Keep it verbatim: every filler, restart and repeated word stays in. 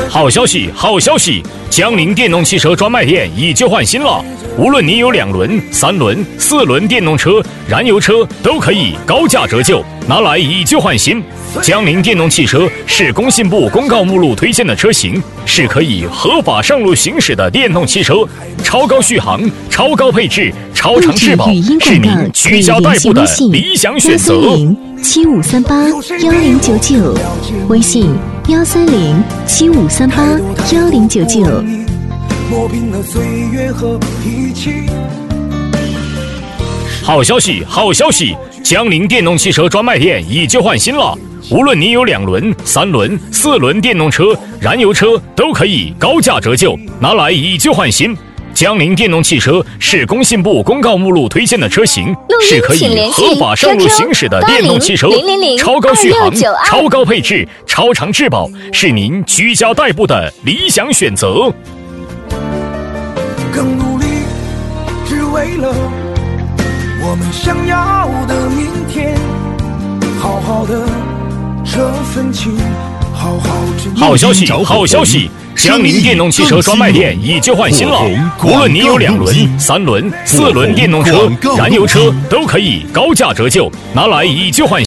好消息，好消息！江铃电动汽车专卖店以旧换新了，无论你有两轮、三轮、四轮电动车、燃油车，都可以高价折旧，拿来以旧换新。江铃电动汽车是工信部公告目录推荐的车型，是可以合法上路行驶的电动汽车，超高续航、超高配置、超长质保，是您居家代步的理想选择。 七五三八幺零九九，微信幺三零七五三八幺零九九。 好消息，好消息！江铃电动汽车专卖店以旧换新了，无论你有两轮、三轮、四轮电动车、燃油车，都可以高价折旧，拿来以旧换新。江铃电动汽车是工信部公告目录推荐的车型，是可以合法上路行驶的电动汽车，超高续航、超高配置、超长质保，是您居家代步的理想选择。 更努力，只为了我们想要的明天，好好的这份情，好好珍惜。 好消息，好消息！江铃电动汽车专卖店以旧换新了，无论你有两轮、三轮、四轮电动车、燃油车，都可以高价折旧，拿来以旧换新。